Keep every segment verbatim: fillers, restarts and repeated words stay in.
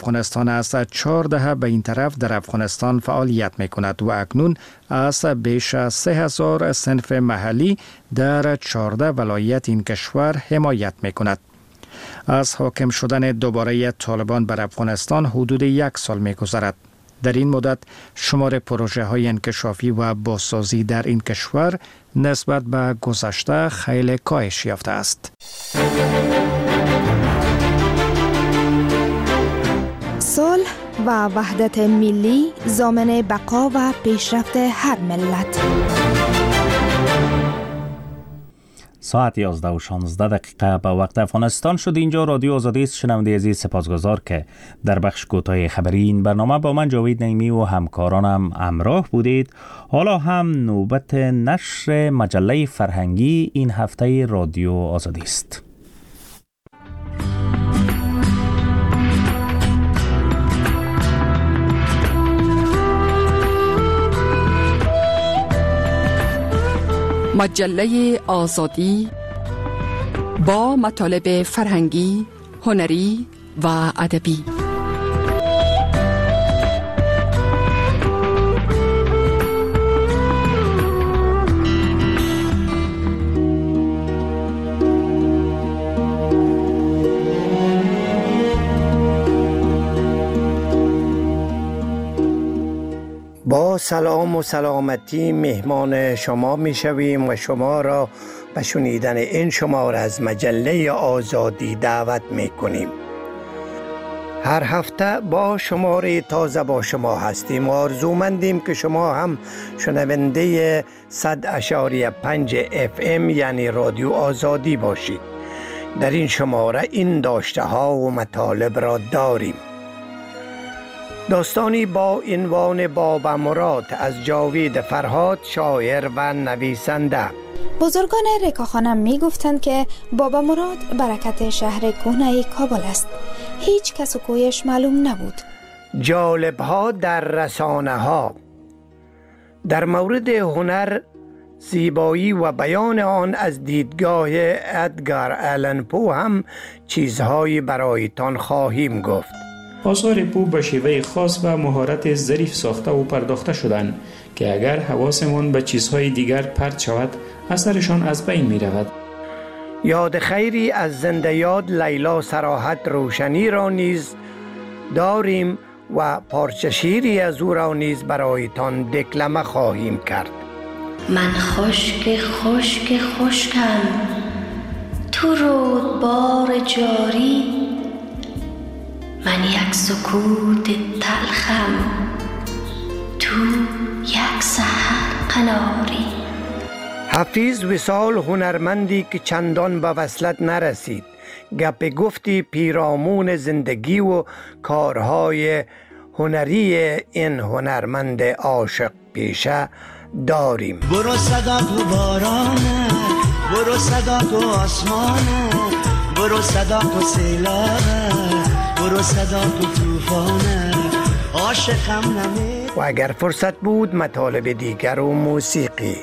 افغانستان است چهار دهه به این طرف در افغانستان فعالیت می کند و اکنون از بیش از سه هزار صنف محلی در چهارده ولایت این کشور حمایت می کند. از حاکم شدن دوباره طالبان بر افغانستان حدود یک سال می گذرد. در این مدت شمار پروژه های انکشافی و بازسازی در این کشور نسبت به گذشته خیلی کاهش یافته است. صلح و وحدت ملی ضامن بقا و پیشرفت هر ملت. ساعت یازده و شانزده دقیقه به وقت افغانستان شد. اینجا رادیو آزادی است. شنونده عزیز سپاسگزار که در بخش کوتاه خبری این برنامه با من جاوید نعیمی و همکارانم همراه بودید. حالا هم نوبت نشر مجله فرهنگی این هفته رادیو آزادی است. مجله آزادی با مطالب فرهنگی، هنری و ادبی. با سلام و سلامتی مهمان شما می شویم و شما را به شنیدن این شماره از مجله آزادی دعوت می کنیم. هر هفته با شماره تازه با شما هستیم و آرزومندیم که شما هم شنونده صد اشاریه پنج اف ام یعنی رادیو آزادی باشید. در این شماره این داشته ها و مطالب را داریم. داستانی با عنوان بابا مراد از جاوید فرهاد، شاعر و نویسنده. بزرگان رکاخانم می گفتند که بابا مراد برکت شهر کهنه کابل است. هیچ کس و کویش معلوم نبود. جالب ها در رسانه ها. در مورد هنر، زیبایی و بیان آن از دیدگاه ادگار آلن پو هم چیزهایی برایتان خواهیم گفت. آثار پو به شیوه خاص و مهارت ظریف ساخته و پرداخته شدند که اگر حواسمون به چیزهای دیگر پرت شود اثرشان از بین می رود. یاد خیری از زنده یاد لیلا صراحت روشنی را نیز داریم و پارچه شیری از او را نیز برایتان دکلمه خواهیم کرد. من خشک خشک خشکم، تو رودبار جاری، من یک سکوت تلخم، تو یک سحر قناری. حفیظ وصال هنرمندی که چندان به وصلت نرسید، گپ گفتی پیرامون زندگی و کارهای هنری این هنرمند عاشق پیشه داریم. برو صدا تو بارانه، برو صدا تو آسمانه، برو صدا تو سیلابه، برو صدا تو توفانه، عاشقم نمی. و اگر فرصت بود مطالب دیگر و موسیقی.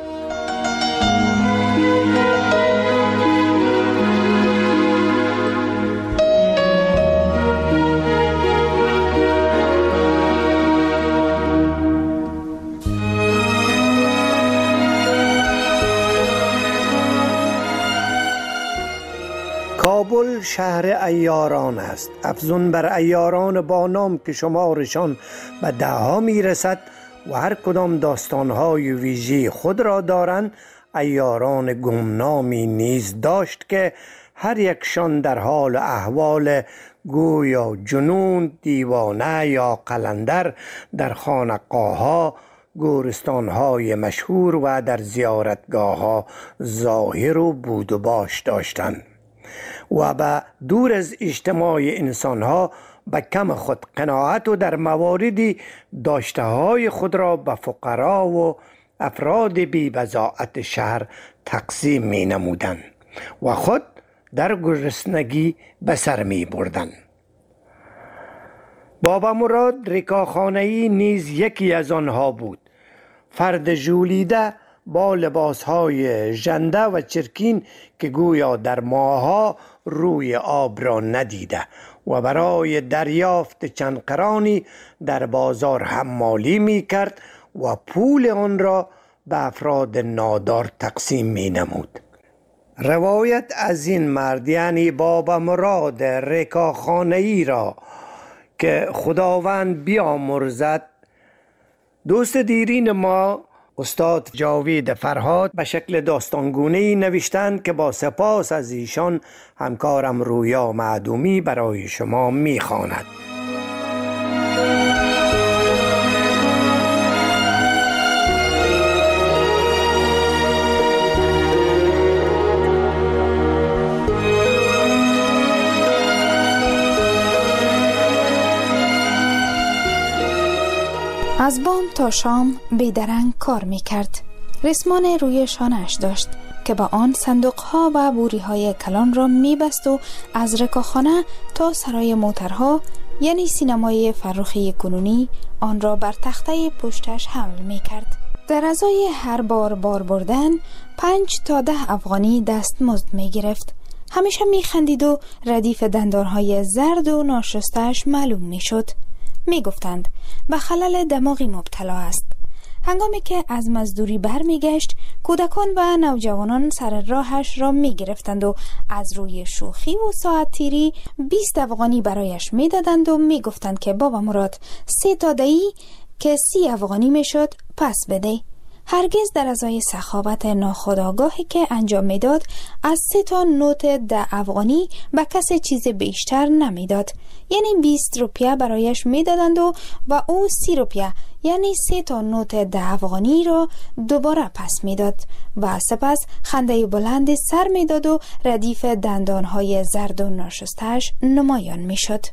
کابل شهر عیاران است. افزون بر عیاران با نام که شمارشان به ده ها می رسد و هر کدام داستانهای ویژه خود را دارند، عیاران گمنامی نیز داشت که هر یکشان در حال احوال گویا جنون، دیوانه یا قلندر در خانقاه ها، گورستان های مشهور و در زیارتگاه ها ظاهر و بود و باش داشتند و به دور از اجتماع انسان ها به کم خود قناعت و در مواردی داشته های خود را به فقرا و افراد بی بضاعت شهر تقسیم می نمودند و خود در گرسنگی به سر می بردند. بابا مراد رکاخانه‌ای نیز یکی از آنها بود. فرد ژولیده با لباسهای ژنده و چرکین که گویا در ماهها روی آب را ندیده و برای دریافت چند قرانی در بازار حمالی می کرد و پول آن را به افراد نادار تقسیم می نمود. روایت از این مرد یعنی بابا مراد رکاخانه‌ای را که خداوند بیامرزد دوست دیرین ما استاد جاوید فرهاد به شکل داستانگونه‌ای نوشتند که با سپاس از ایشان همکارم رویا معدومی برای شما می‌خواند. از بام تا شام بیدرنگ کار می کرد. ریسمان روی شانه‌اش داشت که با آن صندوقها و بوریهای کلان را می بست و از رکاخانه تا سرای موترها یعنی سینمای فرخی کنونی آن را بر تخته پشتش حمل می کرد. در ازای هر بار بار بردن پنج تا ده افغانی دست مزد می گرفت. همیشه می خندید و ردیف دندانهای زرد و ناشستش معلوم می شد. می گفتند به خلل دماغی مبتلا است. هنگامی که از مزدوری بر می گشت کودکان و نوجوانان سر راهش را می گرفتند و از روی شوخی و ساعت تیری بیست افغانی برایش می دادند و می گفتند که بابا مراد سه تا دهی که سی افغانی می شد پس بده. هرگز در ازای سخاوت ناخودآگاهی که انجام میداد از سه تا نوت ده افغانی به کسی چیز بیشتر نمیداد، یعنی بیست روپیه برایش میدادند و و او سی روپیه یعنی سه تا نوت ده افغانی را دوباره پس میداد و سپس خنده بلند سر میداد و ردیف دندانهای زرد و ناشسته‌اش نمایان میشد.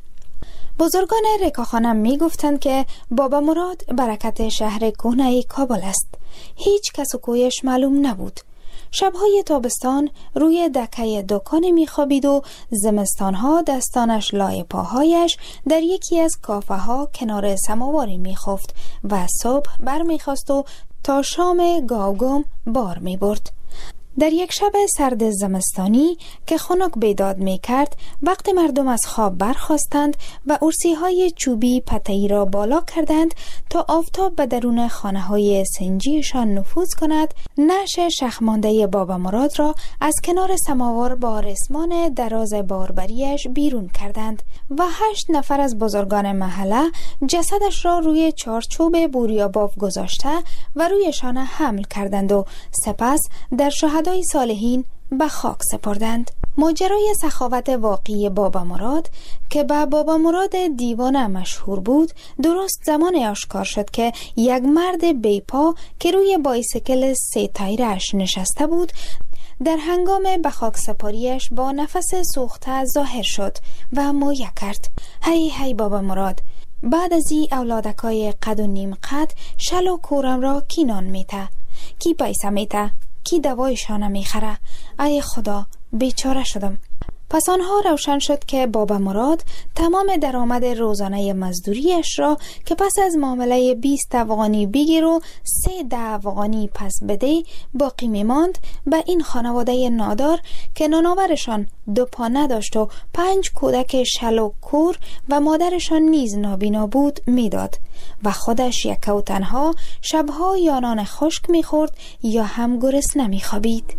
بزرگان رکاخانه می گفتند که بابا مراد برکت شهر کهنه کابل است. هیچ کس و کویش معلوم نبود. شبهای تابستان روی دکه دکان می خوابید و زمستانها دستانش لای پاهایش در یکی از کافه ها کنار سماواری می خفت و صبح بر می خواست و تا شام گاوگم بار می برد. در یک شب سرد زمستانی که خنک بیداد می کرد وقتی مردم از خواب برخاستند و ارسی های چوبی پتهی را بالا کردند تا آفتاب به درون خانه های سنجیشان نفوذ کند، نعش شخمانده بابا مراد را از کنار سماور با رسمان دراز باربریش بیرون کردند و هشت نفر از بزرگان محله جسدش را روی چارچوب بوریاباف گذاشته و رویشان حمل کردند و سپس در شهدای صالحین به خاک سپردند. ماجرای سخاوت واقعی بابا مراد که به بابا مراد دیوانه مشهور بود درست زمان آشکار شد که یک مرد بیپا که روی بایسکل سه تایرش نشسته بود در هنگام به خاک سپاریش با نفس سوخته ظاهر شد و مایه کرد. هی هی بابا مراد، بعد از این اولادکای قد و نیم قد شل و کورم را کی نان میته، کی پیسه میته، کی دوایشانه میخره. ای خدا، بیچاره شدم. پس آنها روشن شد که بابا مراد تمام درآمد روزانه مزدوریش را که پس از معامله بیست افغانی بگیر و سه ده افغانی پس بده باقی میماند به این خانواده نادار که نانآورشان دو پا نداشت و پنج کودک شل و کور و مادرشان نیز نابینا بود میداد و خودش یک و تنها شبها یا نان خشک میخورد یا هم گرسنه میخوابید.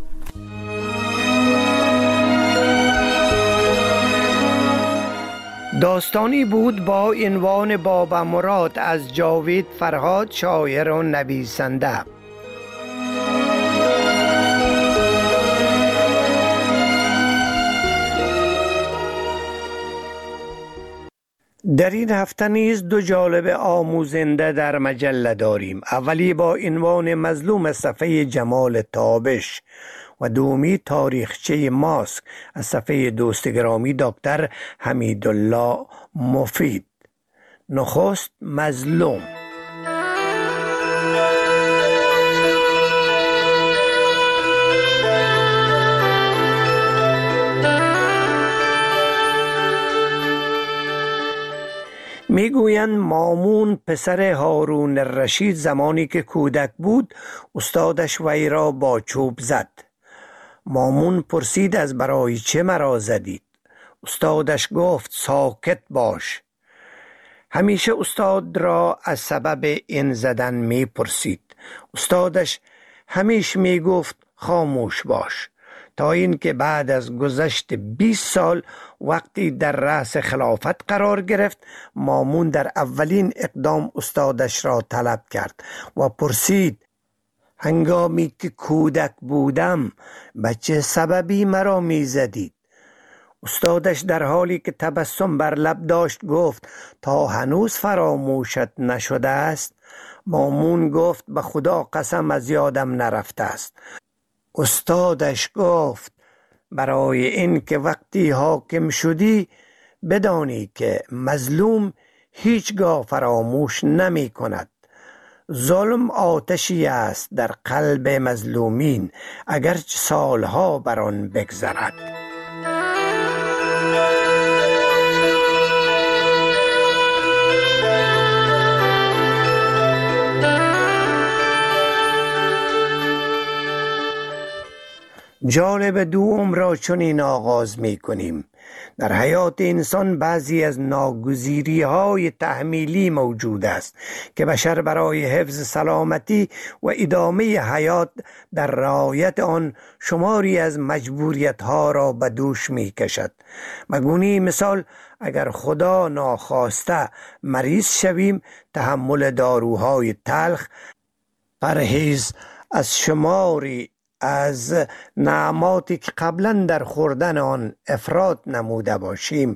داستانی بود با عنوان بابا مراد از جاوید فرهاد، شاعر و نویسنده. در این هفته نیز دو جالب آموزنده در مجله داریم. اولی با عنوان مظلوم صفحه جمال تابش و دومی تاریخچه ماسک از صفحه دوست گرامی دکتر حمیدالله مفید. نخست مظلوم. میگویند مامون پسر هارون الرشید زمانی که کودک بود استادش وی را با چوب زد. مامون پرسید از برای چه مرا زدید؟ استادش گفت ساکت باش. همیشه استاد را از سبب این زدن می پرسید. استادش همیشه می گفت خاموش باش، تا اینکه بعد از گذشت بیست سال وقتی در رأس خلافت قرار گرفت، مامون در اولین اقدام استادش را طلب کرد و پرسید هنگامی که کودک بودم به چه سببی مرا می زدید؟ استادش در حالی که تبسم بر لب داشت گفت تا هنوز فراموشت نشده است؟ مامون گفت به خدا قسم از یادم نرفته است. استادش گفت برای این که وقتی حاکم شدی بدانی که مظلوم هیچگاه فراموش نمی کند. ظلم آتشی است در قلب مظلومین اگرچه سالها بر آن بگذرد. جالب دوم را چنین آغاز می کنیم. در حیات انسان بعضی از ناگزیری های تحمیلی موجود است که بشر برای حفظ سلامتی و ادامه حیات در رعایت آن شماری از مجبوریت ها را به دوش می کشد. مگونی مثال اگر خدا ناخواسته مریض شویم، تحمل داروهای تلخ، پرهیز از شماری از نعماتی که قبلا در خوردن آن افراط نموده باشیم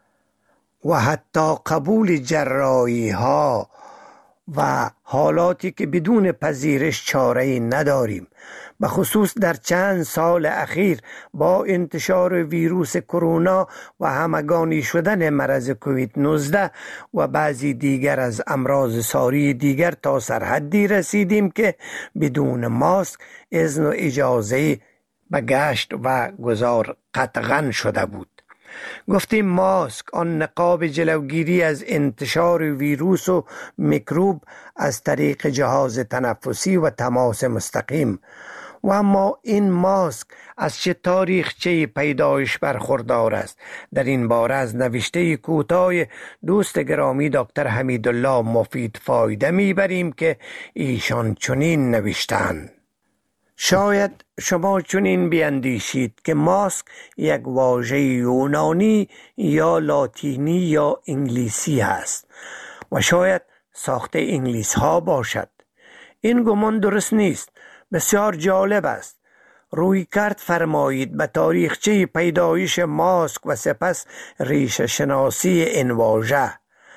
و حتی قبول جراحی ها و حالاتی که بدون پذیرش چاره‌ای نداریم. به خصوص در چند سال اخیر با انتشار ویروس کرونا و همگانی شدن مرض کووید نوزده و بعضی دیگر از امراض ساری دیگر تا سرحدی رسیدیم که بدون ماسک اذن و اجازه به گشت و گذار قطعاً شده بود. گفتیم ماسک، آن نقاب جلوگیری از انتشار ویروس و میکروب از طریق جهاز تنفسی و تماس مستقیم. و اما این ماسک از چه تاریخچه پیدایش برخوردار است؟ در این باره از نوشته کوتاه دوست گرامی دکتر حمیدالله مفید فایده میبریم که ایشان چنین نوشتند: شاید شما چنین بیندیشید که ماسک یک واژه یونانی یا لاتینی یا انگلیسی است و شاید ساخته انگلیس ها باشد. این گمان درست نیست. بسیار جالب است. روی کرد فرمایید به تاریخچه پیدایش ماسک و سپس ریشه شناسی این واژه.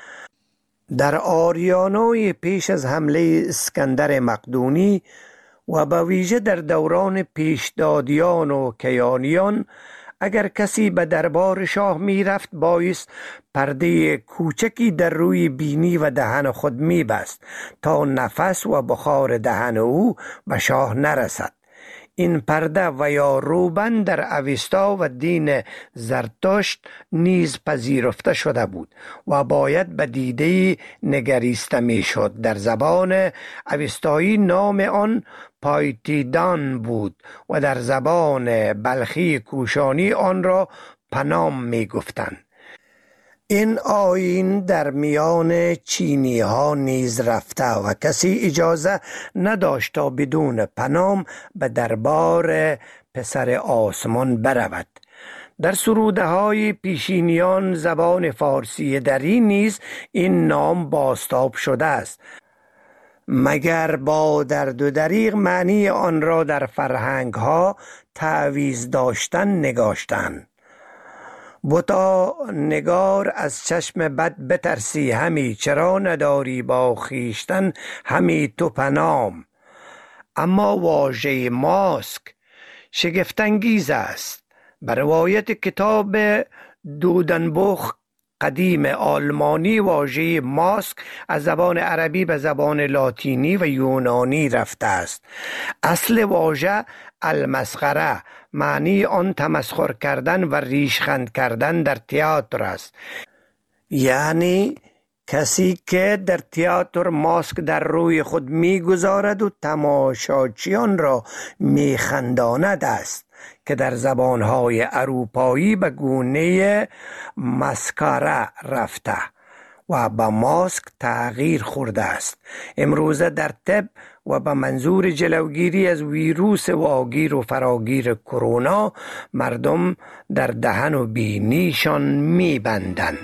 در آریانوی پیش از حمله اسکندر مقدونی و به ویژه در دوران پیشدادیان و کیانیان، اگر کسی به دربار شاه می رفت بایست پرده کوچکی در روی بینی و دهن خود می بست تا نفس و بخار دهن او به شاه نرسد. این پرده و یا روبند در اوستا و دین زرتشت نیز پذیرفته شده بود و باید به دیده نگریسته می شد. در زبان اوستایی نام آن پایتیدان بود و در زبان بلخی کوشانی آن را پنام می گفتند. این آیین در میان چینی ها نیز رفته و کسی اجازه نداشت تا بدون پنام به دربار پسر آسمان برود. در سروده های پیشینیان زبان فارسی دری نیز این نام بازتاب شده است، مگر با درد و دریغ معنی آن را در فرهنگ ها تعویض داشتن نگاشتن. بتا نگار از چشم بد بترسی همی، چرا نداری با خیشتن همی تو پنام. اما واژه ماسک شگفت‌انگیز است. به روایت کتاب دودنبوخ قدیم آلمانی واژه ماسک از زبان عربی به زبان لاتینی و یونانی رفته است. اصل واژه المسخره، معنی آن تمسخر کردن و ریشخند کردن در تئاتر است. یعنی کسی که در تئاتر ماسک در روی خود میگذارد و تماشاچیان را میخنداند است که در زبانهای اروپایی به گونه مسکارا رفته و به ماسک تغییر خورده است. امروزه در طب و به منظور جلوگیری از ویروس واگیر و فراگیر کرونا مردم در دهن و بینیشان میبندند.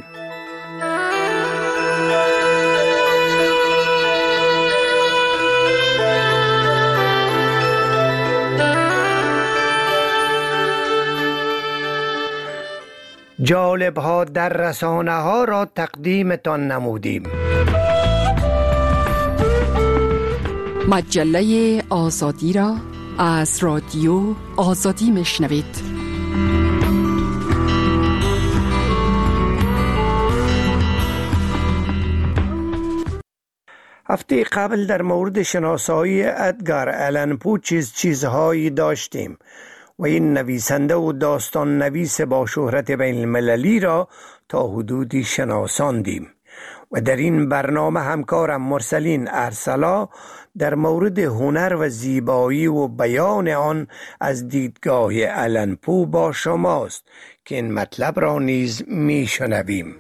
جالب ها در رسانه ها را تقدیمتان نمودیم. مجله آزادی را از رادیو آزادی میشنوید. هفته قبل در مورد شناسایی ادگار آلن پو چیز چیزهایی داشتیم و این نویسنده و داستان نویس با شهرت بین المللی را تا حدودی شناساندیم و در این برنامه همکارم مرسلین ارسلا در مورد هنر و زیبایی و بیان آن از دیدگاه آلن پو با شماست که این مطلب را نیز می شنویم.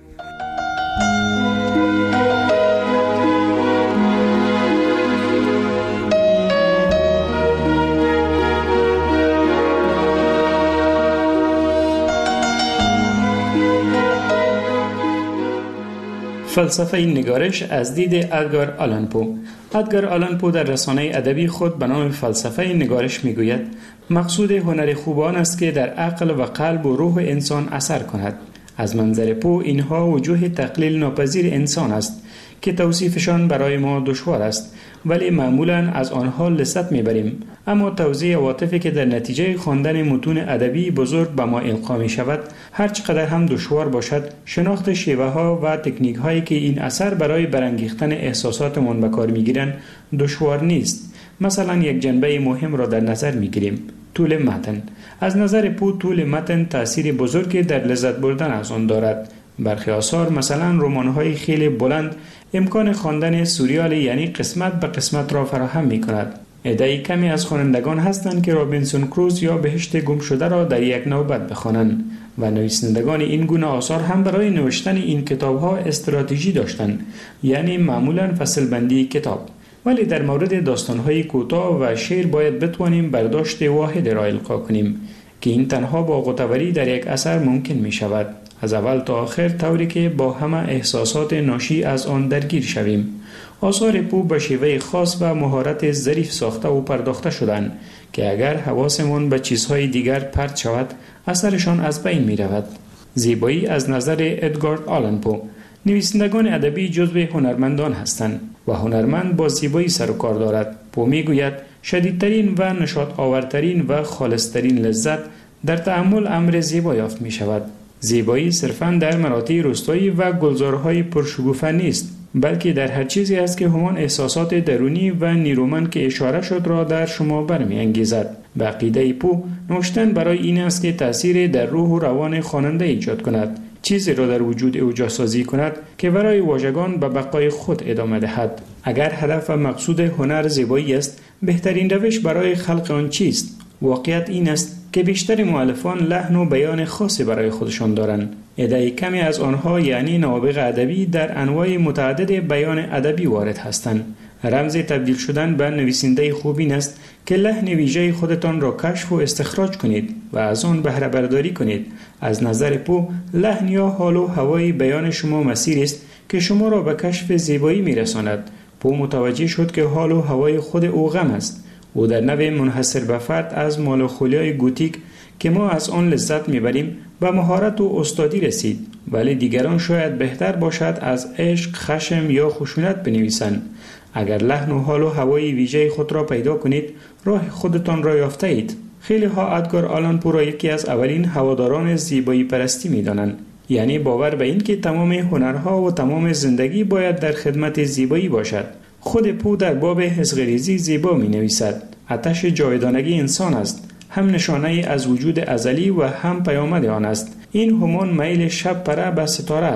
فلسفه این نگارش از دید ادگار آلن پو. ادگار آلن پو در رسانه ادبی خود به نام فلسفه این نگارش میگوید مقصود هنر خوب آن است که در عقل و قلب و روح انسان اثر کند. از منظر پو اینها وجوه تقلیل ناپذیر انسان است که توصیفشان برای ما دشوار است، ولی معمولا از آنها لذت میبریم. اما توزیع عواطفی که در نتیجه خواندن متون ادبی بزرگ به ما القا می شود، هر چقدر هم دشوار باشد، شناخت شیوه ها و تکنیک هایی که این اثر برای برانگیختن احساساتمان به کار میگیرند دشوار نیست. مثلا یک جنبه مهم را در نظر میگیریم: طول متن. از نظر پو طول متن تأثیر بزرگی در لذت بردن از آن دارد. برخی آثار مثلا رمان‌های خیلی بلند امکان خواندن سوریال یعنی قسمت به قسمت را فراهم می کند. عده‌ای کمی از خوانندگان هستند که رابینسون کروزو یا بهشت گم شده را در یک نوبت بخوانند و نویسندگان این گونه آثار هم برای نوشتن این کتاب‌ها استراتژی داشتند، یعنی معمولا فصل بندی کتاب. ولی در مورد داستان‌های کوتاه و شعر باید بتوانیم برداشت واحد را القا کنیم که این تنها با غوطه‌وری در یک اثر ممکن می شود، از اول تا آخر، طوری که با همه احساسات ناشی از آن درگیر شویم. آثار پو به شیوه خاص و مهارت ظریف ساخته و پرداخته شدند که اگر حواسمون به چیزهای دیگر پرت شود، اثرشان از بین می رود. زیبایی از نظر ادگار آلن پو. نویسندگان ادبی جزو هنرمندان هستند و هنرمند با زیبایی سر و کار دارد. پو می گوید شدیدترین و نشاط آورترین و خالصترین لذت در تأمل امر زیبا یافت می شود. زیبایی صرفاً در مناطق روستایی و گلزارهای پرشکوفه نیست، بلکه در هر چیزی است که همان احساسات درونی و نیرومند که اشاره شد را در شما برمی انگیزد. به عقیده پو، نوشتن برای این است که تأثیر در روح و روان خواننده ایجاد کند، چیزی را در وجود او جاسازی کند که برای واژگان به بقای خود ادامه دهد. اگر هدف و مقصود هنر زیبایی است، بهترین روش برای خلق آن چیست؟ واقعیت این است که بیشتر مؤلفان لحن و بیان خاصی برای خودشان دارند. عده کمی از آنها یعنی نوابغ ادبی در انواع متعدد بیان ادبی وارد هستند. رمز تبدیل شدن به نویسنده خوب این است که لحن ویژه خودتان را کشف و استخراج کنید و از آن بهره برداری کنید. از نظر پو، لحن یا حال و هوای بیان شما مسیری است که شما را به کشف زیبایی میرساند. پو متوجه شد که حال و هوای خود او غم است. او در نوع منحصر به فرد از مالوخولیای گوتیک که ما از آن لذت میبریم به مهارت و استادی رسید، ولی دیگران شاید بهتر باشد از عشق، خشم یا خشونت بنویسند. اگر لحن و حال و هوای ویژه خود را پیدا کنید، راه خودتان را یافته اید. خیلی ها ادگار آلن پو را یکی از اولین هواداران زیبایی پرستی میدانند، یعنی باور به این که تمام هنرها و تمام زندگی باید در خدمت زیبایی باشد. خود پو در باب حسغریزی زیبا می نویسد: آتش جاودانگی انسان است، هم نشانه از وجود ازلی و هم پیامد آن است. این همان میل شب پره به ستاره است.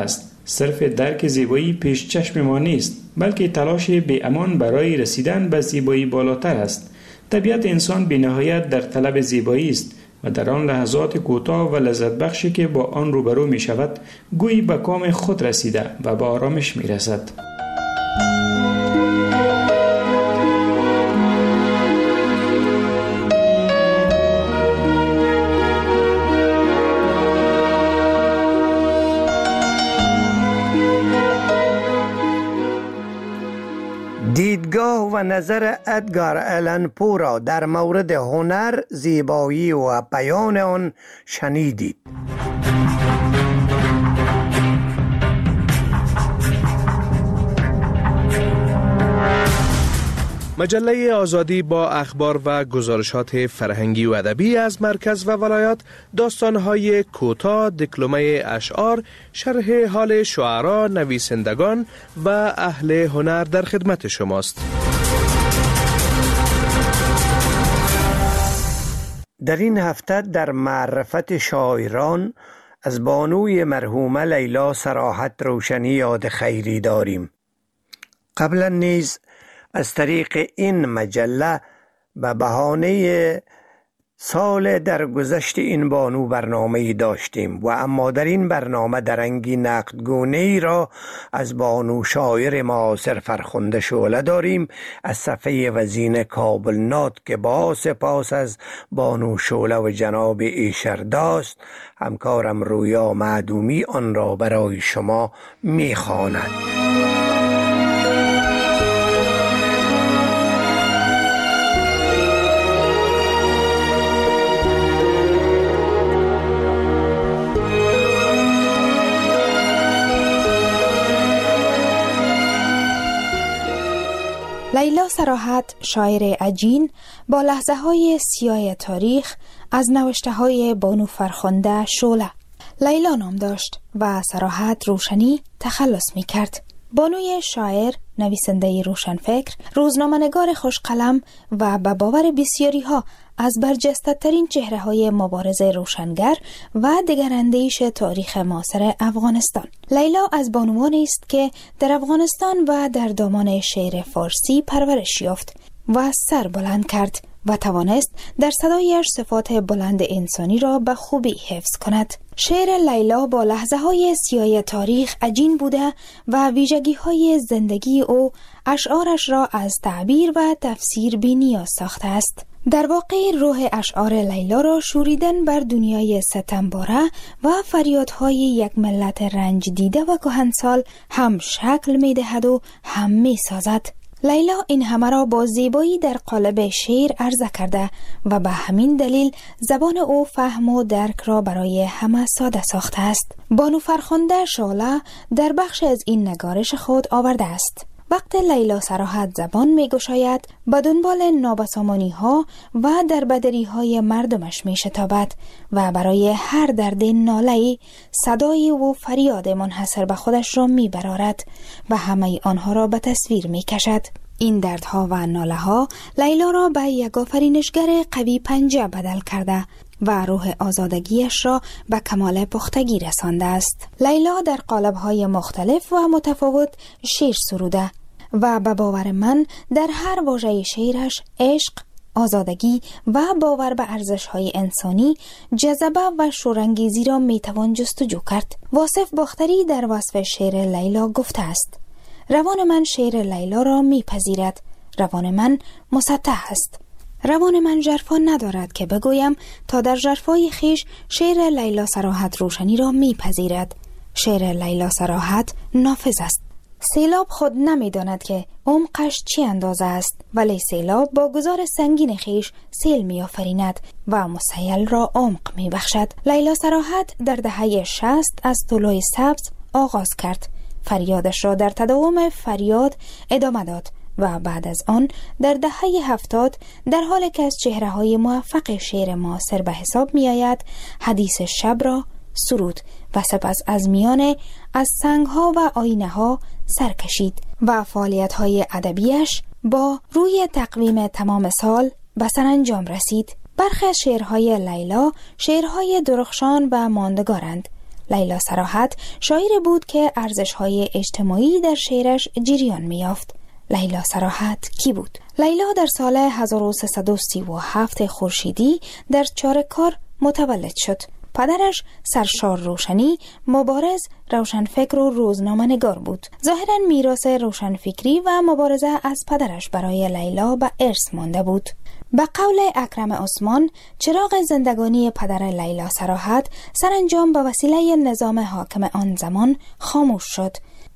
صرف درک زیبایی پیش چشم ما نیست، بلکه تلاش بی امان برای رسیدن به زیبایی بالاتر است. طبیعت انسان بی نهایت در طلب زیبایی است و در آن لحظات کوتاه و لذت بخشی که با آن روبرو می شود گویی به کام خود رسیده و به آرامش می رسد. دیدگاه و نظر ادگار آلن پو را در مورد هنر، زیبایی و بیان آن شنیدید. مجله آزادی با اخبار و گزارشات فرهنگی و ادبی از مرکز و ولایات، داستان‌های کوتاه، دکلمه اشعار، شرح حال شعرا، نویسندگان و اهل هنر در خدمت شماست. در این هفته در معرفت شاعران از بانوی مرحومه لیلا صراحت روشنی یاد خیری داریم. قبلا نیز از طریق این مجله به بهانه سال درگذشت این بانو برنامه‌ای داشتیم و اما در این برنامه درنگی نقدگونه‌ای را از بانو شاعر معاصر فرخنده شعله داریم از صفحه وزین کابل نات که با سپاس از بانو شعله و جناب ایشرداست همکارم رویا معدومی آن را برای شما می‌خواند. لیلا صراحت، شاعر عجین، با لحظه های سیاه تاریخ از نوشته های بانو فرخنده شعله. لیلا نام داشت و صراحت روشنی تخلص می کرد. بانوی شاعر، نویسنده روشنفکر، روزنامه‌نگار خوشقلم و به باور بسیاری ها از برجسته ترین چهره های مبارزه روشنگر و دگراندیش تاریخ معاصر افغانستان. لیلا از بانوانی است که در افغانستان و در دامان شعر فارسی پرورش یافت و سر بلند کرد و توانست در صدایش صفات بلند انسانی را به خوبی حفظ کند. شعر لیلا با لحظه های سیاه تاریخ عجین بوده و ویژگی های زندگی او اشعارش را از تعبیر و تفسیر بی نیاز ساخته است. در واقع روح اشعار لیلا را شوریدن بر دنیای ستمباره و فریادهای یک ملت رنج دیده و کهنسال هم شکل می دهد و هم می سازد. لیلا این همه را با زیبایی در قالب شعر عرضه کرده و به همین دلیل زبان او فهم و درک را برای همه ساده ساخته است. بانو فرخنده شعله در بخش از این نگارش خود آورده است: وقت لیلا صراحت زبان می گشاید به دنبال نابسامانی ها و در بدری های مردمش می شتابد و برای هر درد ناله‌ای صدای و فریاد منحصر به خودش را می برارد و همه آنها را به تصویر می کشد. این دردها و ناله ها لیلا را به یک آفرینشگر قوی پنجه بدل کرده و روح آزادگیش را به کمال پختگی رسانده است. لیلا در قالب‌های مختلف و متفاوت شعر سروده و به باور من در هر واژه شعرش عشق، آزادگی و باور به ارزش‌های انسانی، جذبه و شورانگیزی را میتوان جستجو کرد. واصف باختری در وصف شعر لیلا گفته است: روان من شعر لیلا را میپذیرد، روان من مسطح است. روان من ژرفا ندارد که بگویم تا در ژرفای خیش شعر لیلا صراحت روشنی را میپذیرد. شعر لیلا صراحت نافذ است. سیلاب خود نمیداند که عمقش چی اندازه است، ولی سیلاب با گذار سنگین خیش سیل می آفریند و مسیل را عمق می بخشد. لیلا صراحت در دهه شصت از طلوع سبز آغاز کرد. فریادش را در تداوم فریاد ادامه داد و بعد از آن در دهه هفتاد در حالی که از چهره های موفق شعر معاصر به حساب می آید حدیث شب را سرود و سپس از میان از سنگ ها و آینه ها سر کشید و فعالیت های ادبیش با روی تقویم تمام سال به سرانجام رسید. برخی از شعرهای لیلا شعرهای درخشان و ماندگارند. لیلا صراحت شاعری بود که ارزش‌های اجتماعی در شعرش جریان می‌یافت. لیلا صراحت کی بود؟ لیلا در سال هزار و سیصد و سی و هفت خورشیدی در چارکار متولد شد. پدرش سرشار روشنی، مبارز، روشنفکر و روزنامه‌نگار بود. ظاهراً میراث روشنفکری و مبارزه از پدرش برای لیلا به ارث مانده بود. به قول اکرم عثمان، چراغ زندگانی پدر لیلا صراحت سرانجام به وسیله نظام حاکم آن زمان خاموش شد.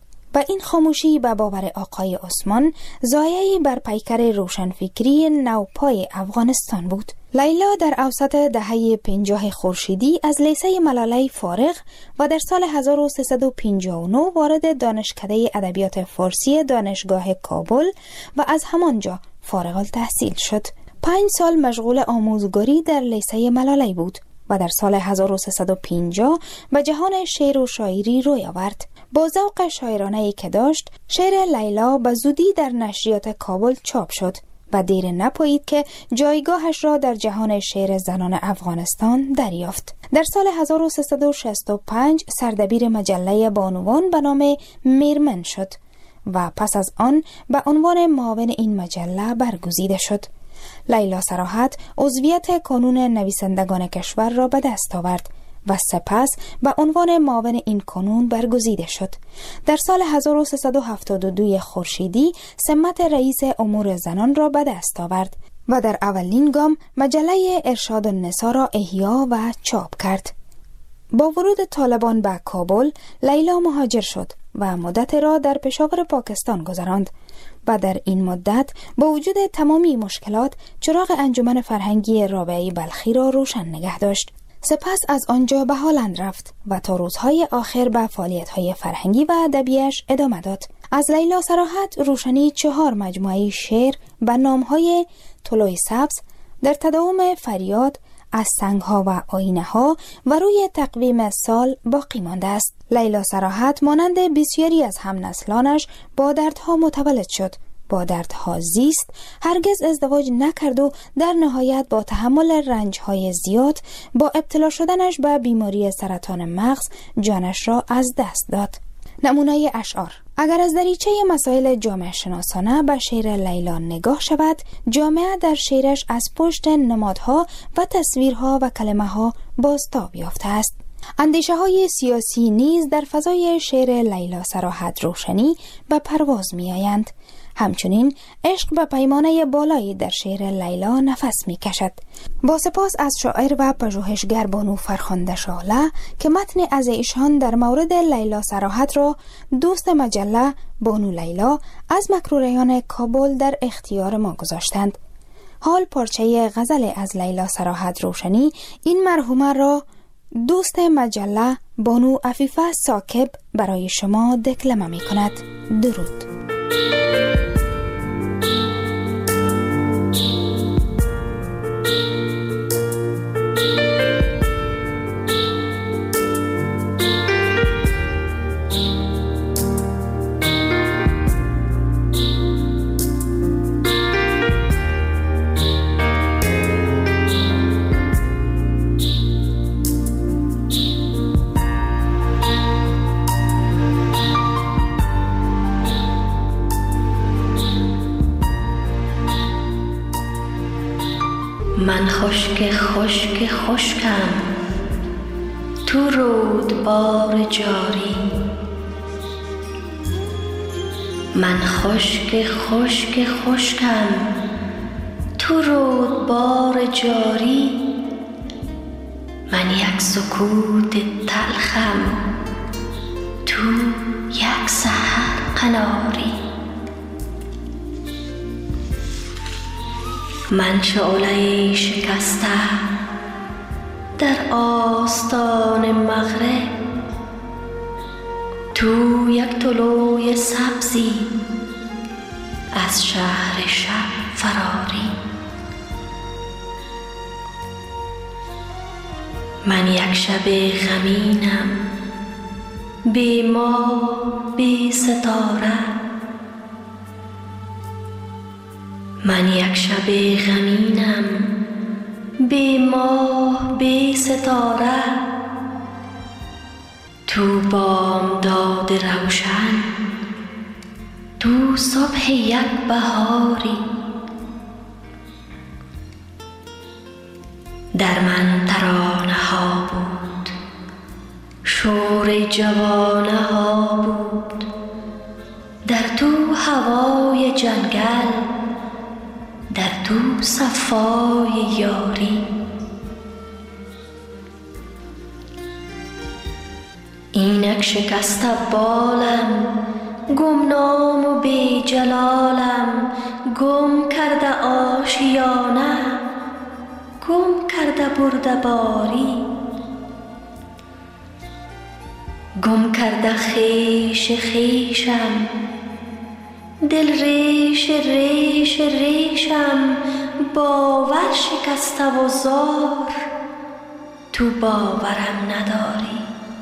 و این خاموشی به باور آقای عثمان ضایعی بر پیکر روشنفکری نوپای افغانستان بود. لیلا در اوسط دهه پنجاه خورشیدی از لیسه ملاله فارغ و در سال هزار و سیصد و پنجاه و نه وارد دانشکده ادبیات فارسی دانشگاه کابل و از همانجا فارغ التحصیل شد. پنج سال مشغول آموزگاری در لیسه ملاله بود و در سال هزار و سیصد و پنجاه به جهان شعر و شاعری روی آورد. با ذوق شاعرانه‌ای که داشت، شعر لیلا به زودی در نشریات کابل چاپ شد و دیر نپایید که جایگاهش را در جهان شعر زنان افغانستان دریافت. در سال هزار و سیصد و شصت و پنج سردبیر مجله بانوان به نام میرمن شد و پس از آن به عنوان معاون این مجله برگزیده شد. لیلا صراحت عضویت کانون نویسندگان کشور را به دست آورد و سپس به عنوان معاون این کانون برگزیده شد. در سال هزار و سیصد و هفتاد و دو خورشیدی سمت رئیس امور زنان را به دست آورد و در اولین گام مجله ارشاد النساء را احیا و چاپ کرد. با ورود طالبان به کابل، لیلا مهاجر شد و مدت را در پشاور پاکستان گذراند و در این مدت با وجود تمامی مشکلات چراغ انجمن فرهنگی رابعه بلخی را روشن نگه داشت. سپس از آنجا به هلند رفت و تا روزهای آخر به فعالیت‌های فرهنگی و ادبیش ادامه داد. از لیلا صراحت روشنی چهار مجموعه شعر به نام‌های طلوع سبز، در تداوم فریاد، از سنگ‌ها و آینه‌ها و روی تقویم سال باقی مانده است. لیلا صراحت مانند بسیاری از همنسلانش با دردها متولد شد، با دردها زیست، هرگز ازدواج نکرد و در نهایت با تحمل رنج‌های زیاد با ابتلا شدنش به بیماری سرطان مغز جانش را از دست داد. نمونه اشعار: اگر از دریچه مسائل جامعه شناسانه به شعر لیلا نگاه شود، جامعه در شعرش از پشت نمادها و تصویرها و کلمه ها بازتاب یافته است. اندیشه های سیاسی نیز در فضای شعر لیلا صراحت روشنی به پرواز می آیند. همچنین عشق به پیمانه بالایی در شعر لیلا نفس می کشد. با سپاس از شاعر و پژوهشگر بانو فرخنده شعله که متن از ایشان در مورد لیلا صراحت را دوست مجله بانو لیلا از مکروریان کابل در اختیار ما گذاشتند. حال پارچه غزل از لیلا صراحت روشنی این مرحومه را دوست مجله بانو عفیفه ساکب برای شما دکلمه می کند. درود. من خشک خشک خشکم تو رودبار جاری، من خشک خشک خشکم تو رودبار جاری، من یک سکوت تلخم تو یک سحر قناری، من شعله شکسته در آستان مغرب، تو یک طلوع سبزی از شهر شب فراری، من یک شب غمینم بی ماه بی ستاره، من یک شب غمینم بی ماه بی ستاره، تو بامداد روشن، تو صبح یک بهاری، در من ترانه ها بود، شور جوانه ها بود، در تو هوای جنگل، در تو صفای یاری. اینک شکست بالم، گمنام و بی جلالم، گم کرده آشیانه، گم کرده برده باری، گم کرده خیش خیشم، دل ریش ریش ریشم، باور شکسته و زار، تو باورم نداری.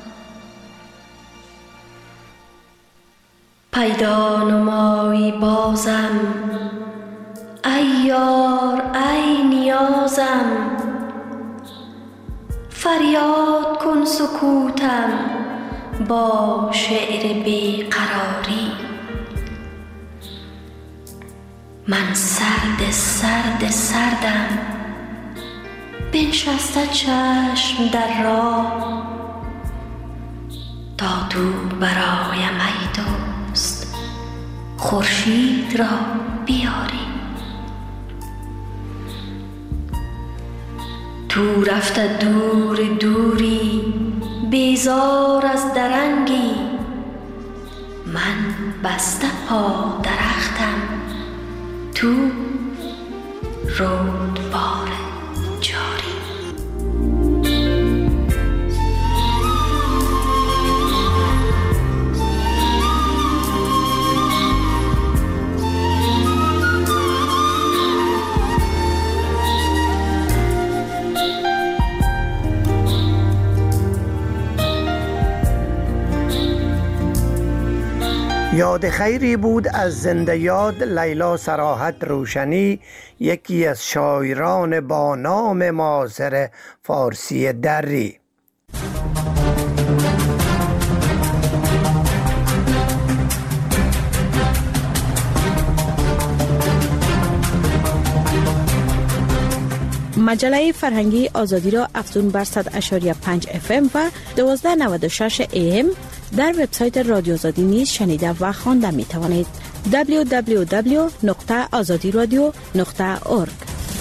پیدا نمایی بازم، ای یار ای نیازم، فریاد کن سکوتم با شعر بیقراری. من سرد سرد سردم، بنشسته چشم در راه، تا تو برایم ای دوست خورشید را بیاری. تو رفته دور دوری، بیزار از درنگی، من بسته پا درختم، تو رودبار جاری. یاد خیری بود از زنده یاد لیلا صراحت روشنی، یکی از شاعران با نام معاصر فارسی دری. مجله فرهنگی آزادی را افزون بر صد و پنج اف ام و دوازده نود و شش ای ام در وبسایت رادیو آزادی نیز شنیده و خوانده می توانید. دبلیو دبلیو دبلیو نقطه آزادی رادیو نقطه اورگ.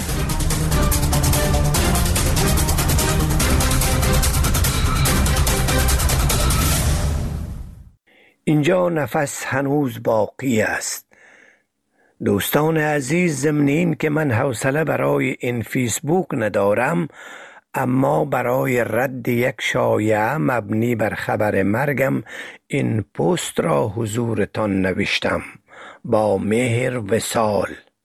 اینجا نفس هنوز باقی است. دوستان عزیز، ضمن این که من حوصله برای این فیسبوک ندارم، اما برای رد یک شایعه مبنی بر خبر مرگم این پست را حضورتان نوشتم. با مهر وصال.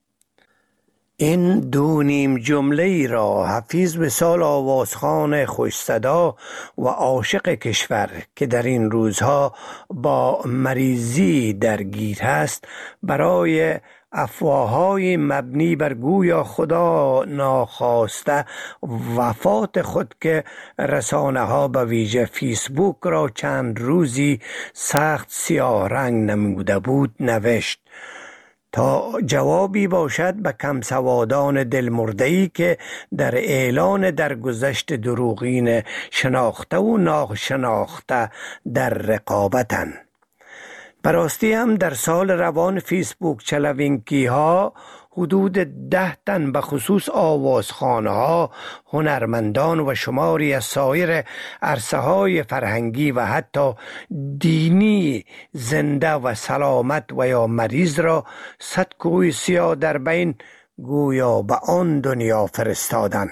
این دو نیم جمله را حفیظ وصال آوازخوان خوش صدا و عاشق کشور که در این روزها با مریضی درگیر است، برای افواه‌های مبنی بر گویا خدا ناخواسته وفات خود که رسانه ها به ویژه فیسبوک را چند روزی سخت سیاه رنگ نموده بود نوشت، تا جوابی باشد به کم سوادان دلمرده‌ای که در اعلان درگذشت دروغین شناخته و ناشناخته در رقابتند. براستی هم در سال روان فیسبوک چلوینکی ها حدود ده تن به خصوص آوازخوانه ها، هنرمندان و شماری از سایر عرصه های فرهنگی و حتی دینی زنده و سلامت و یا مریض را صد کوه سیاه در بین گویا به آن دنیا فرستادند.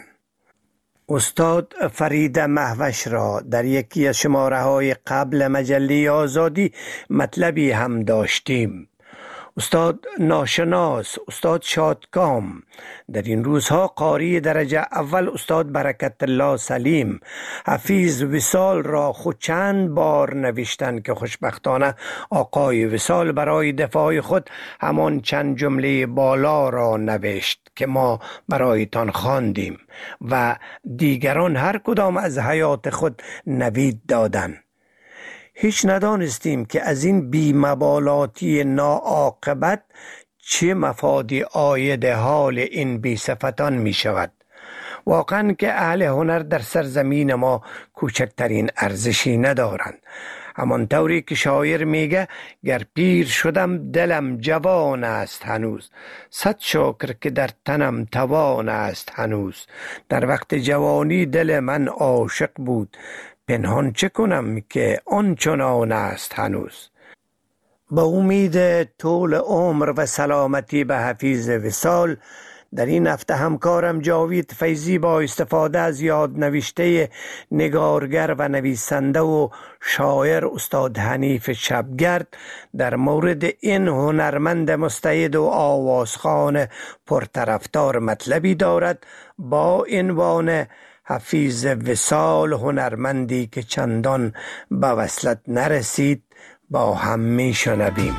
استاد فرید مهوش را در یکی از شماره های قبل مجله آزادی مطلبی هم داشتیم. استاد ناشناس، استاد شادکام، در این روزها قاری درجه اول استاد برکت الله سلیم حفیظ وصال را خود چند بار نوشتند که خوشبختانه آقای وصال برای دفاع خود همان چند جمله بالا را نوشت که ما برایتان خواندیم و دیگران هر کدام از حیات خود نوید دادند. هیچ ندانستیم که از این بی‌مبالاتی ناعاقبت چه مفادی عاید حال این بی‌صفتان می شود. واقعا که اهل هنر در سرزمین ما کوچکترین ارزشی ندارند. همان طوری که شاعر میگه گر پیر شدم دلم جوان است هنوز، صد شکر که در تنم توان است هنوز. در وقت جوانی دل من عاشق بود، پنهان چه کنم که آن چنان است هنوز. با امید طول عمر و سلامتی به حفیظ وصال، در این هفته همکارم جاوید فیضی با استفاده از یادنوشته نگارگر و نویسنده و شاعر استاد حنیف شبگرد در مورد این هنرمند مستعد و آوازخوان پرطرفدار مطلبی دارد با عنوان حفیظ وصال، هنرمندی که چندان به وصلت نرسید. با هم می شنویم.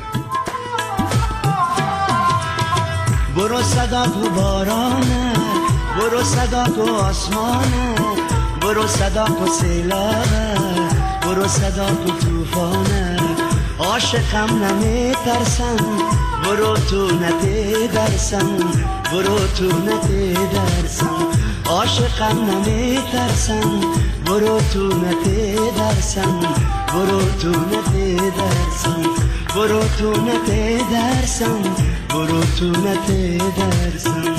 برو صدا تو بارانه، برو صدا تو آسمانه، برو صدا تو سیلابه، برو صدا تو توفانه. عاشقم نمی ترسم، برو تو نتی درسم، برو تو نتی درسم. عاشقم نمی ترسم، برو تو نتی درسم، برو تو نتی درسم، برو تو نتی درسم، برو تو نتی درسم.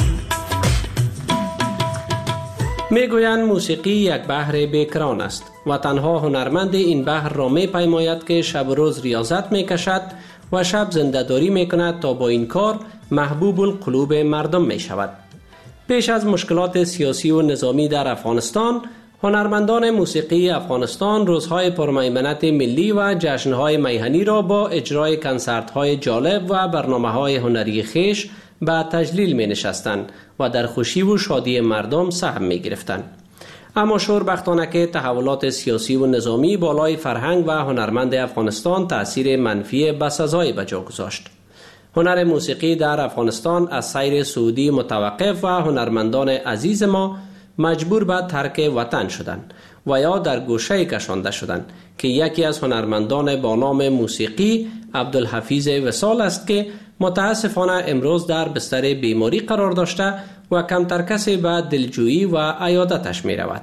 میگویند موسیقی یک بحر بیکران است و تنها هنرمند این بحر را می پیماید که شب و روز ریاضت می کشد و شب زنده‌داری می کند تا با این کار محبوب القلوب مردم می شود. پیش از مشکلات سیاسی و نظامی در افغانستان، هنرمندان موسیقی افغانستان روزهای پرمیمنت ملی و جشنهای میهنی را با اجرای کنسرت‌های جالب و برنامه‌های هنری خویش به تجلیل می نشستند و در خوشی و شادی مردم سهم می گرفتند. اما شوربختانه که تحولات سیاسی و نظامی بالای فرهنگ و هنرمند افغانستان تأثیر منفی بسزایی به جا گذاشت. هنر موسیقی در افغانستان از سیر سعودی متوقف و هنرمندان عزیز ما مجبور به ترک وطن شدند و یا در گوشه کشانده شدند که یکی از هنرمندان با نام موسیقی عبدالحفیظ وصال است که متاسفانه امروز در بستر بیماری قرار داشته و کمتر کسی به دلجویی و عیادتش می رود.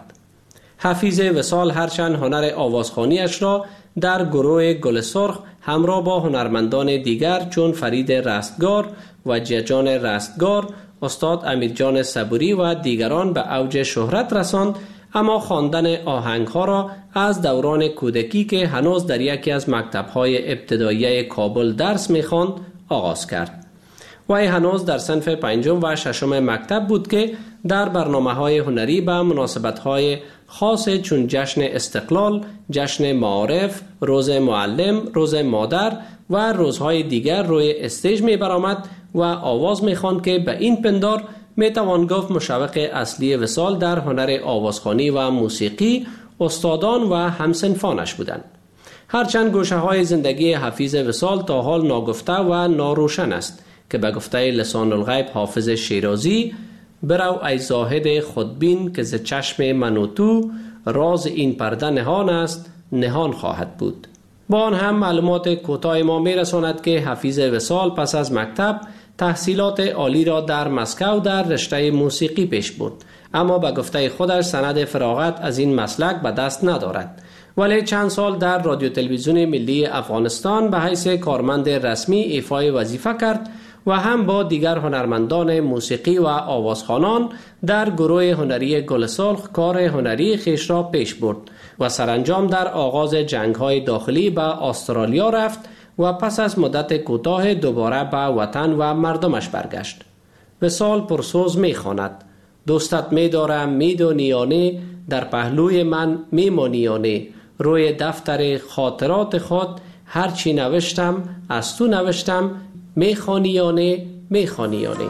حفیظ وصال هرچند هنر آوازخوانیش را در گروه گل سرخ همراه با هنرمندان دیگر چون فرید رستگار و جیجان رستگار، استاد امیرجان صبوری و دیگران به اوج شهرت رساند، اما خواندن آهنگها را از دوران کودکی که هنوز در یکی از مکتب‌های ابتدایی کابل درس می‌خواند آغاز کرد. وی هنوز در صنف پنجم و ششم مکتب بود که در برنامه‌های هنری به مناسبت‌های خاص چون جشن استقلال، جشن معارف، روز معلم، روز مادر و روزهای دیگر روی استیج می برآمد و آواز می خواند که به این پندار می توان گفت مشوق اصلی وصال در هنر آوازخوانی و موسیقی استادان و همسنفانش بودند. هرچند گوشه های زندگی حفیظ وصال تا حال ناگفته و ناروشن است که به گفته لسان الغیب حافظ شیرازی برو ای زاهد خودبین که ز چشم من و تو راز این پرده نهان است نهان خواهد بود. با آن هم معلومات کوتاه ما می رساند که حفیظ وصال پس از مکتب تحصیلات عالی را در مسکو در رشته موسیقی پیش برد، اما به گفته خودش سند فراغت از این مسلک به دست ندارد، ولی چند سال در رادیو تلویزیون ملی افغانستان به حیث کارمند رسمی ایفای وظیفه کرد و هم با دیگر هنرمندان موسیقی و آوازخوانان در گروه هنری گل سرخ کار هنری خویش را پیش برد و سرانجام در آغاز جنگ‌های داخلی به استرالیا رفت و پس از مدت کوتاه دوباره به وطن و مردمش برگشت. وصال پرسوز می‌خواند: دوستت می‌دارم می‌دانیانه، در پهلوی من می‌مانیانه، روی دفتر خاطرات خود هرچی نوشتم از تو نوشتم، میخوانیانه میخوانیانه.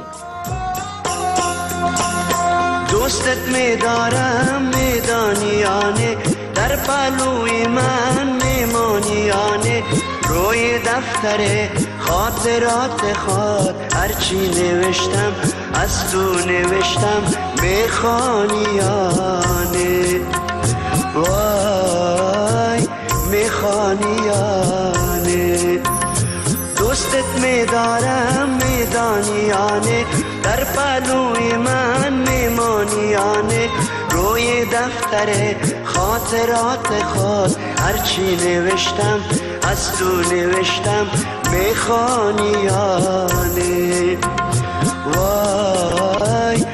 دوستت میدارم میدانیانه، در پهلوی من میمانیانه، روی دفتر خاطرات خود هرچی نوشتم از تو نوشتم، میخوانیانه وای میخوانیانه. میخوانیانه دوستت میدارم میدانیانه در پلوی من میمانیانه روی دفتر خاطرات خود هرچی نوشتم از تو نوشتم میخوانیانه وای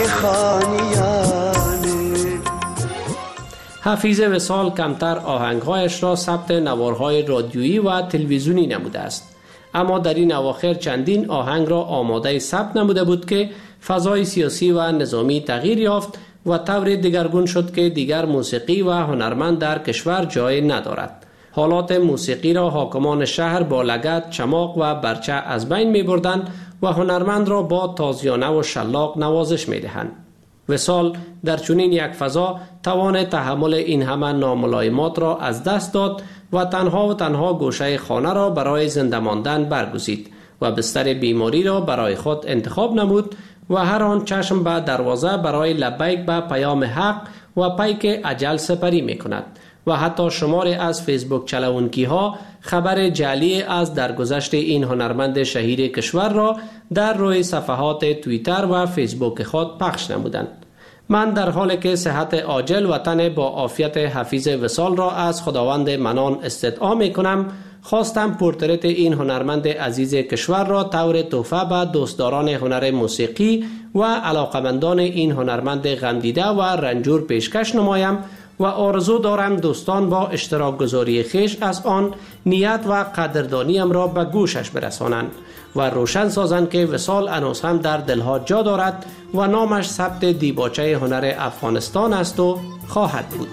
میخوانیانه. حفیظ وصال کمتر آهنگهایش را ثبت نوارهای رادیویی و تلویزیونی نموده است، اما در این اواخر چندین آهنگ را آماده ثبت نموده بود که فضای سیاسی و نظامی تغییر یافت و طور دیگرگون شد که دیگر موسیقی و هنرمند در کشور جای ندارد. حالات موسیقی را حاکمان شهر با لگد، چماق و برچه از بین می بردند و هنرمند را با تازیانه و شلاق نوازش می دهند. وصال در چنین یک فضا توان تحمل این همه ناملایمات را از دست داد و تنها و تنها گوشه خانه را برای زنده ماندن برگزید و بستر بیماری را برای خود انتخاب نمود و هر آن چشم به دروازه برای لبیک به پیام حق و پیک اجل سپری می کند و حتی شماری از فیسبوک چلوونکی ها خبر جعلی از درگذشت این هنرمند شهیر کشور را در روی صفحات توییتر و فیسبوک خود پخش نمودند. من در حالی که صحت عاجل و تن با عافیت حفیظ وصال را از خداوند منان استدعا می کنم، خواستم پورتریت این هنرمند عزیز کشور را طور تحفه به دوستداران هنر موسیقی و علاقمندان این هنرمند غمدیده و رنجور پیشکش نمایم و آرزو دارم دوستان با اشتراک گذاری خیش از آن نیت و قدردانیم را به گوشش برسانند و روشن سازند که وصال هنوز هم در دلها جا دارد و نامش ثبت دیباچه هنر افغانستان است و خواهد بود.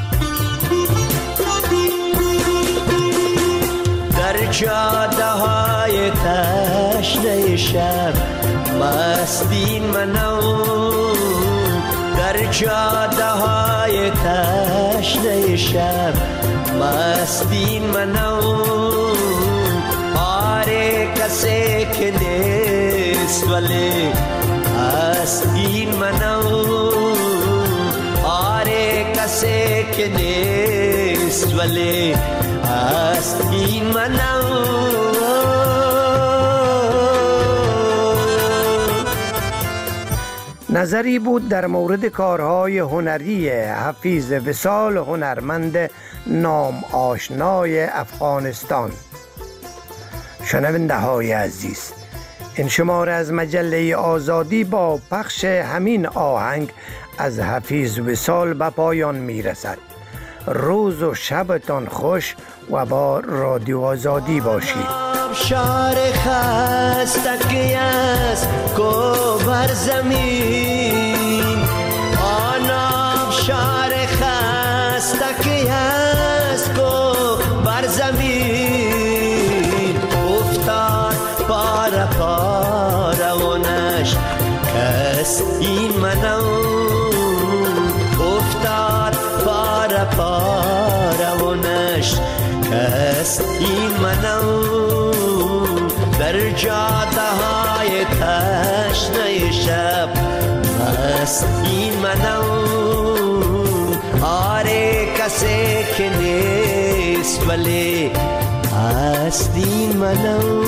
در جاده های تشنه شب مستین منو، در جاده های تشنه شب مستین منو، آره کسی که نیست ولی هست این منو، آره کسی که نیست ولی هست این منو. نظری بود در مورد کارهای هنری حفیظ وصال، هنرمند نام آشنای افغانستان. شنونده های عزیز، این شماره از مجله آزادی با پخش همین آهنگ از حفیظ وصال به پایان می رسد. روز و شبتان خوش و با رادیو آزادی باشید. شار خستگی است کو بر زمین، آن شار خستگی است کو بر زمین، افتاد پاره پاره و نشت کس این منو، افتاد پاره پاره و نشت کس این منو، در جاده های تشنه شب مست این منو، آره کسی که نیست ولی هست این منو.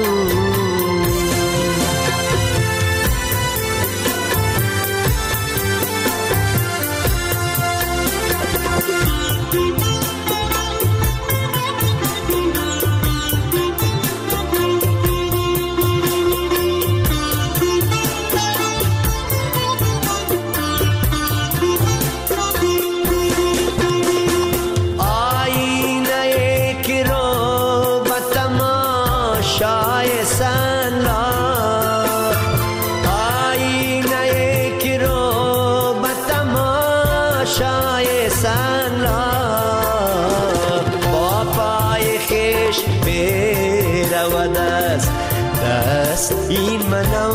این منو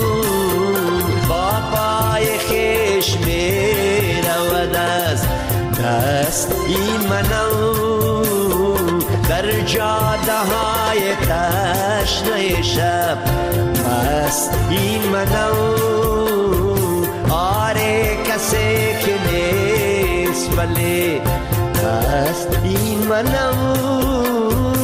با پای خیش می رود از دست، این منو در جاده های تشنه شب مست، این منو آره کسی که نیست ولی هست این من نمون